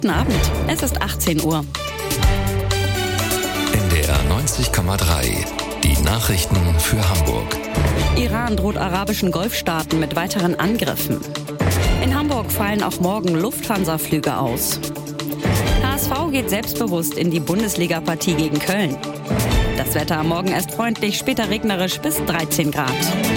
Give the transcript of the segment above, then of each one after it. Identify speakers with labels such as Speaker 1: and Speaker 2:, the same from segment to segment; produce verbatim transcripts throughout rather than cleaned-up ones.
Speaker 1: Guten Abend, es ist achtzehn Uhr.
Speaker 2: N D R neunzig Komma drei, die Nachrichten für Hamburg.
Speaker 1: Iran droht arabischen Golfstaaten mit weiteren Angriffen. In Hamburg fallen auch morgen Lufthansa-Flüge aus. H S V geht selbstbewusst in die Bundesliga-Partie gegen Köln. Das Wetter am Morgen erst freundlich, später regnerisch bis dreizehn Grad.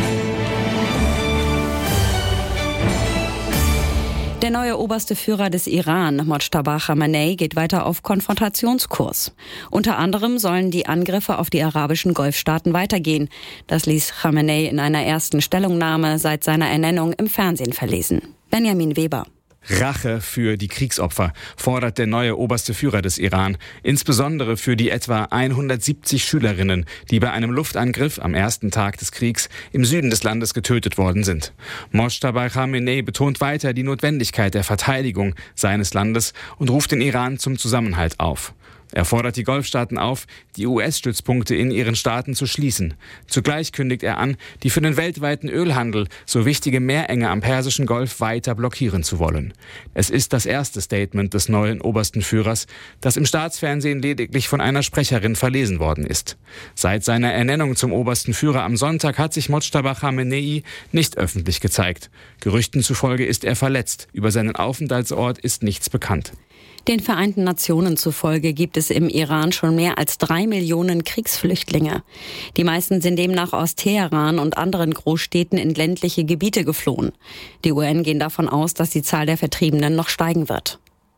Speaker 1: Der neue oberste Führer des Iran, Mojtaba Khamenei, geht weiter auf Konfrontationskurs. Unter anderem sollen die Angriffe auf die arabischen Golfstaaten weitergehen. Das ließ Khamenei in einer ersten Stellungnahme seit seiner Ernennung im Fernsehen verlesen. Benjamin Weber.
Speaker 3: Rache für die Kriegsopfer fordert der neue oberste Führer des Iran, insbesondere für die etwa hundertsiebzig Schülerinnen, die bei einem Luftangriff am ersten Tag des Kriegs im Süden des Landes getötet worden sind. Mojtaba Khamenei betont weiter die Notwendigkeit der Verteidigung seines Landes und ruft den Iran zum Zusammenhalt auf. Er fordert die Golfstaaten auf, die U S-Stützpunkte in ihren Staaten zu schließen. Zugleich kündigt er an, die für den weltweiten Ölhandel so wichtige Meerenge am Persischen Golf weiter blockieren zu wollen. Es ist das erste Statement des neuen obersten Führers, das im Staatsfernsehen lediglich von einer Sprecherin verlesen worden ist. Seit seiner Ernennung zum obersten Führer am Sonntag hat sich Mojtaba Khamenei nicht öffentlich gezeigt. Gerüchten zufolge ist er verletzt. Über seinen Aufenthaltsort ist nichts bekannt.
Speaker 1: Den Vereinten Nationen zufolge gibt es im Iran schon mehr als drei Millionen Kriegsflüchtlinge. Die meisten sind demnach aus Teheran und anderen Großstädten in ländliche Gebiete geflohen. Die U N gehen davon aus, dass die Zahl der Vertriebenen noch steigen wird.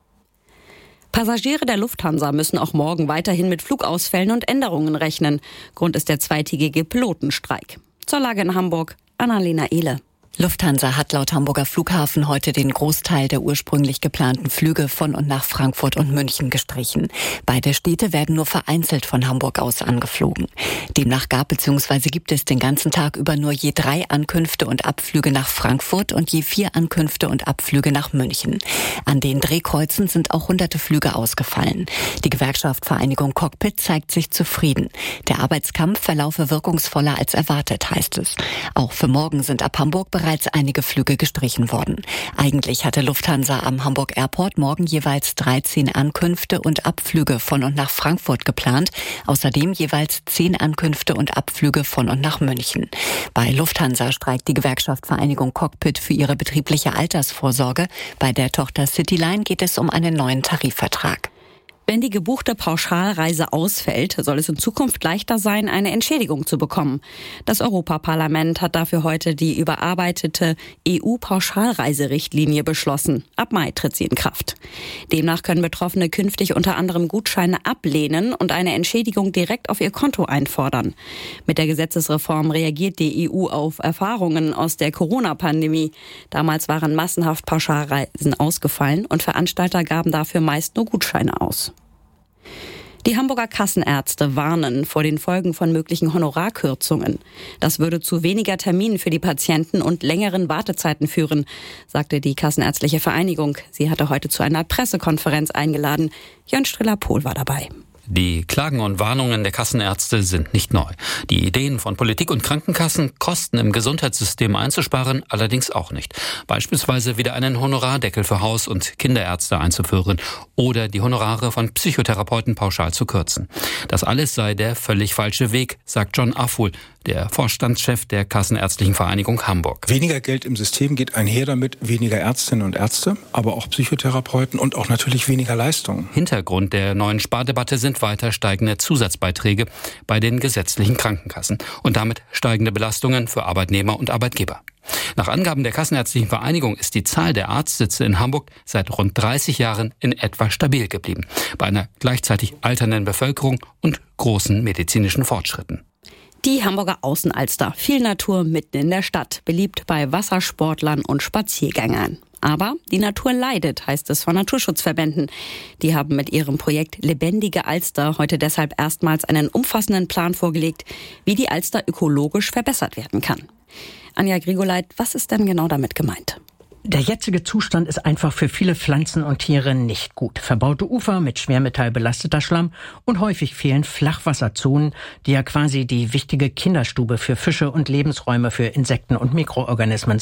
Speaker 1: Passagiere der Lufthansa müssen auch morgen weiterhin mit Flugausfällen und Änderungen rechnen. Grund ist der zweitägige Pilotenstreik. Zur Lage in Hamburg, Annalena Ehle.
Speaker 4: Lufthansa hat laut Hamburger Flughafen heute den Großteil der ursprünglich geplanten Flüge von und nach Frankfurt und München gestrichen. Beide Städte werden nur vereinzelt von Hamburg aus angeflogen. Demnach gab bzw. gibt es den ganzen Tag über nur je drei Ankünfte und Abflüge nach Frankfurt und je vier Ankünfte und Abflüge nach München. An den Drehkreuzen sind auch hunderte Flüge ausgefallen. Die Gewerkschaft Vereinigung Cockpit zeigt sich zufrieden. Der Arbeitskampf verlaufe wirkungsvoller als erwartet, heißt es. Auch für morgen sind ab Hamburg bereits bereits einige Flüge gestrichen worden. Eigentlich hatte Lufthansa am Hamburg Airport morgen jeweils dreizehn Ankünfte und Abflüge von und nach Frankfurt geplant, außerdem jeweils zehn Ankünfte und Abflüge von und nach München. Bei Lufthansa streikt die Gewerkschaft Vereinigung Cockpit für ihre betriebliche Altersvorsorge. Bei der Tochter Cityline geht es um einen neuen Tarifvertrag.
Speaker 1: Wenn die gebuchte Pauschalreise ausfällt, soll es in Zukunft leichter sein, eine Entschädigung zu bekommen. Das Europaparlament hat dafür heute die überarbeitete E U-Pauschalreiserichtlinie beschlossen. Ab Mai tritt sie in Kraft. Demnach können Betroffene künftig unter anderem Gutscheine ablehnen und eine Entschädigung direkt auf ihr Konto einfordern. Mit der Gesetzesreform reagiert die E U auf Erfahrungen aus der Corona-Pandemie. Damals waren massenhaft Pauschalreisen ausgefallen und Veranstalter gaben dafür meist nur Gutscheine aus. Die Hamburger Kassenärzte warnen vor den Folgen von möglichen Honorarkürzungen. Das würde zu weniger Terminen für die Patienten und längeren Wartezeiten führen, sagte die Kassenärztliche Vereinigung. Sie hatte heute zu einer Pressekonferenz eingeladen. Jörn Striller-Pohl war dabei.
Speaker 5: Die Klagen und Warnungen der Kassenärzte sind nicht neu. Die Ideen von Politik und Krankenkassen, Kosten im Gesundheitssystem einzusparen, allerdings auch nicht. Beispielsweise wieder einen Honorardeckel für Haus- und Kinderärzte einzuführen oder die Honorare von Psychotherapeuten pauschal zu kürzen. Das alles sei der völlig falsche Weg, sagt John Affuhl, der Vorstandschef der Kassenärztlichen Vereinigung Hamburg.
Speaker 6: Weniger Geld im System geht einher damit, weniger Ärztinnen und Ärzte, aber auch Psychotherapeuten und auch natürlich weniger Leistungen.
Speaker 5: Hintergrund der neuen Spardebatte sind weiter steigende Zusatzbeiträge bei den gesetzlichen Krankenkassen und damit steigende Belastungen für Arbeitnehmer und Arbeitgeber. Nach Angaben der Kassenärztlichen Vereinigung ist die Zahl der Arztsitze in Hamburg seit rund dreißig Jahren in etwa stabil geblieben, bei einer gleichzeitig alternden Bevölkerung und großen medizinischen Fortschritten.
Speaker 1: Die Hamburger Außenalster, viel Natur mitten in der Stadt, beliebt bei Wassersportlern und Spaziergängern. Aber die Natur leidet, heißt es von Naturschutzverbänden. Die haben mit ihrem Projekt Lebendige Alster heute deshalb erstmals einen umfassenden Plan vorgelegt, wie die Alster ökologisch verbessert werden kann. Anja Grigoleit, was ist denn genau damit gemeint?
Speaker 7: Der jetzige Zustand ist einfach für viele Pflanzen und Tiere nicht gut. Verbaute Ufer mit Schwermetall belasteter Schlamm und häufig fehlen Flachwasserzonen, die ja quasi die wichtige Kinderstube für Fische und Lebensräume für Insekten und Mikroorganismen sind.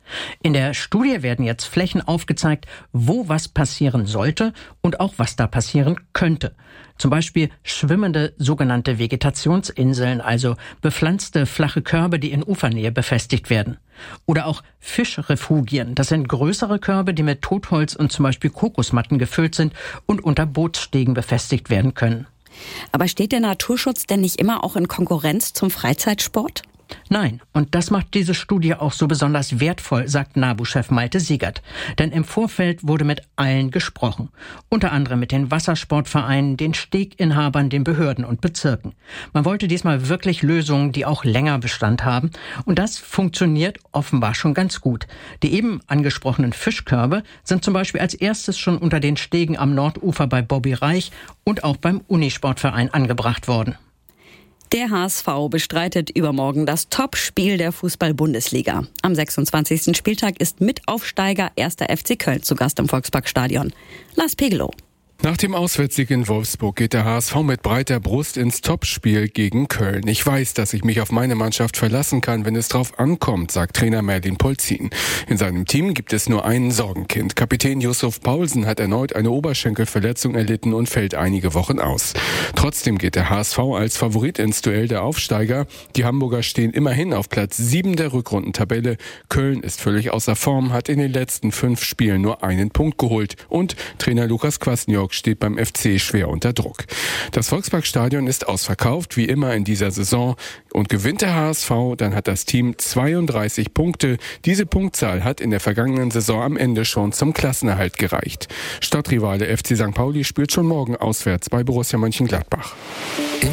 Speaker 7: In der Studie werden jetzt Flächen aufgezeigt, wo was passieren sollte und auch was da passieren könnte. Zum Beispiel schwimmende sogenannte Vegetationsinseln, also bepflanzte flache Körbe, die in Ufernähe befestigt werden. Oder auch Fischrefugien. Das sind größere Körbe, die mit Totholz und zum Beispiel Kokosmatten gefüllt sind und unter Bootsstegen befestigt werden können.
Speaker 1: Aber steht der Naturschutz denn nicht immer auch in Konkurrenz zum Freizeitsport?
Speaker 7: Nein, und das macht diese Studie auch so besonders wertvoll, sagt NABU-Chef Malte Siegert. Denn im Vorfeld wurde mit allen gesprochen. Unter anderem mit den Wassersportvereinen, den Steginhabern, den Behörden und Bezirken. Man wollte diesmal wirklich Lösungen, die auch länger Bestand haben. Und das funktioniert offenbar schon ganz gut. Die eben angesprochenen Fischkörbe sind zum Beispiel als erstes schon unter den Stegen am Nordufer bei Bobby Reich und auch beim Unisportverein angebracht worden.
Speaker 1: Der H S V bestreitet übermorgen das Topspiel der Fußball-Bundesliga. Am sechsundzwanzigsten Spieltag ist Mitaufsteiger erster F C Köln zu Gast im Volksparkstadion. Lars Pegelow.
Speaker 8: Nach dem Auswärtssieg in Wolfsburg geht der H S V mit breiter Brust ins Topspiel gegen Köln. Ich weiß, dass ich mich auf meine Mannschaft verlassen kann, wenn es drauf ankommt, sagt Trainer Merlin Polzin. In seinem Team gibt es nur ein Sorgenkind. Kapitän Yusuf Paulsen hat erneut eine Oberschenkelverletzung erlitten und fällt einige Wochen aus. Trotzdem geht der H S V als Favorit ins Duell der Aufsteiger. Die Hamburger stehen immerhin auf Platz sieben der Rückrundentabelle. Köln ist völlig außer Form, hat in den letzten fünf Spielen nur einen Punkt geholt. Und Trainer Lukas Kwasniok steht beim F C schwer unter Druck. Das Volksparkstadion ist ausverkauft, wie immer in dieser Saison. Und gewinnt der H S V, dann hat das Team zweiunddreißig Punkte. Diese Punktzahl hat in der vergangenen Saison am Ende schon zum Klassenerhalt gereicht. Stadtrivale F C Sankt Pauli spielt schon morgen auswärts bei Borussia Mönchengladbach.